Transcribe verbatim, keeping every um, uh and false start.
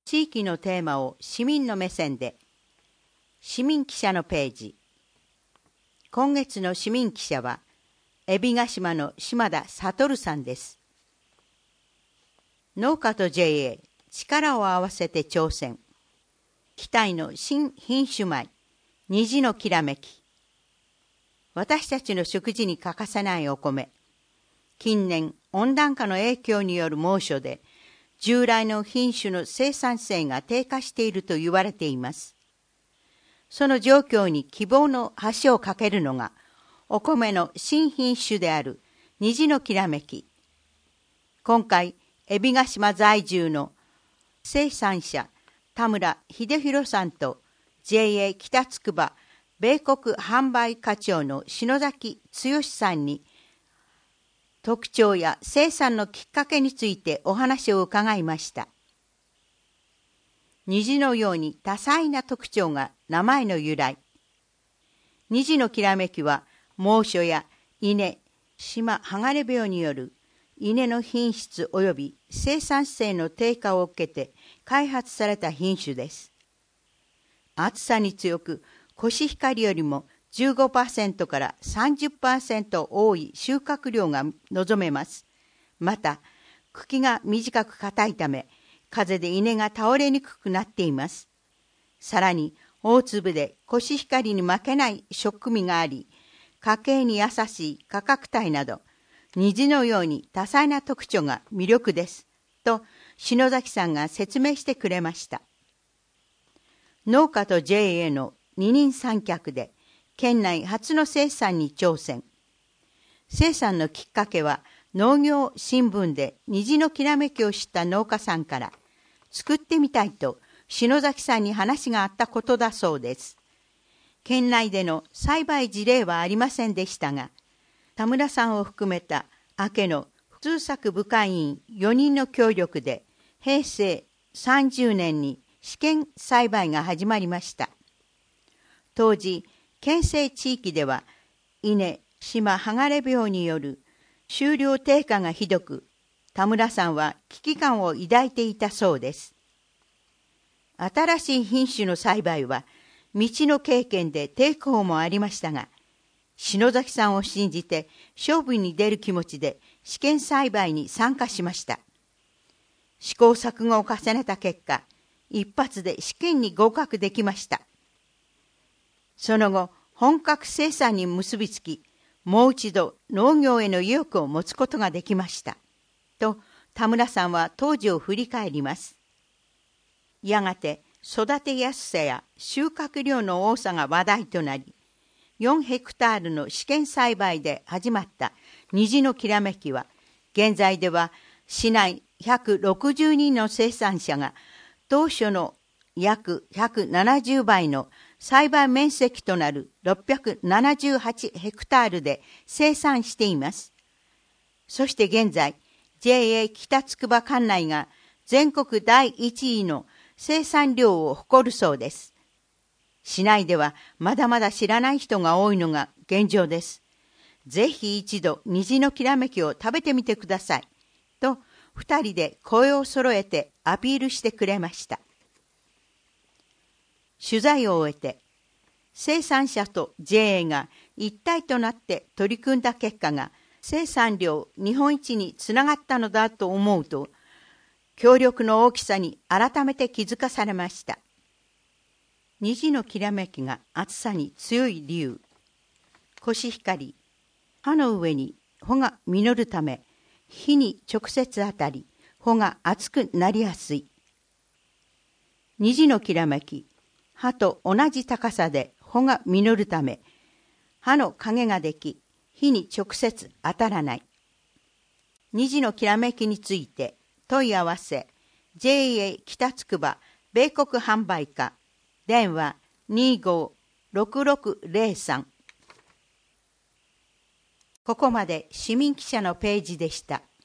地域のテーマを市民の目線で。市民記者のページ。今月の市民記者は、海老ヶ島の島田悟さんです。農家と ジェイエー、力を合わせて挑戦。期待の新品種米、虹のきらめき。私たちの食事に欠かせないお米。近年、温暖化の影響による猛暑で、従来の品種の生産性が低下していると言われています。その状況に希望の橋を架けるのが、お米の新品種である虹のきらめき。今回、海老ヶ島在住の生産者、田村秀弘さんと ジェイエー 北つくば米国販売課長の篠崎剛さんに、特徴や生産のきっかけについてお話を伺いました。虹のように多彩な特徴が名前の由来。虹のきらめきは猛暑や稲、島剥がれ病による稲の品質及び生産性の低下を受けて開発された品種です。暑さに強く、コシヒカリよりもじゅうごパーセント から さんじゅっパーセント 多い収穫量が望めます。また、茎が短く硬いため、風で稲が倒れにくくなっています。さらに、大粒でコシヒカリに負けない食味があり、家計に優しい価格帯など、虹のように多彩な特徴が魅力です。と、篠崎さんが説明してくれました。農家と ジェイエー の二人三脚で、県内初の生産に挑戦。生産のきっかけは農業新聞で虹のきらめきを知った農家さんから作ってみたいと篠崎さんに話があったことだそうです。県内での栽培事例はありませんでしたが、田村さんを含めた明家の通作部会員よにんの協力でへいせいさんじゅうねんに試験栽培が始まりました。当時、県西地域では稲、島剥がれ病による収量低下がひどく、田村さんは危機感を抱いていたそうです。新しい品種の栽培は未知の経験で抵抗もありましたが、篠崎さんを信じて勝負に出る気持ちで試験栽培に参加しました。試行錯誤を重ねた結果、一発で試験に合格できました。その後、本格生産に結びつき、もう一度農業への意欲を持つことができました。と、田村さんは当時を振り返ります。やがて、育てやすさや収穫量の多さが話題となり、よんヘクタールの試験栽培で始まった虹のきらめきは、現在では市内ひゃくろくじゅうにんの生産者が、当初の約ひゃくななじゅうばいの栽培面積となるろっぴゃくななじゅうはちヘクタールで生産しています。そして現在、ジェイエー 北つくば管内が全国だいいちいの生産量を誇るそうです。市内ではまだまだ知らない人が多いのが現状です。ぜひ一度虹のきらめきを食べてみてください。と、二人で声を揃えてアピールしてくれました。取材を終えて、生産者と ジェイエー が一体となって取り組んだ結果が生産量日本一につながったのだと思うと、協力の大きさに改めて気づかされました。虹のきらめきが暑さに強い理由。コシヒカリ、葉の上に穂が実るため、火に直接当たり、穂が熱くなりやすい。虹のきらめき、葉と同じ高さで穂が実るため、葉の影ができ、火に直接当たらない。虹のきらめきについて問い合わせ、ジェイエー 北つくば米国販売課、電話 にーごーろくろくぜろさん。ここまで市民記者のページでした。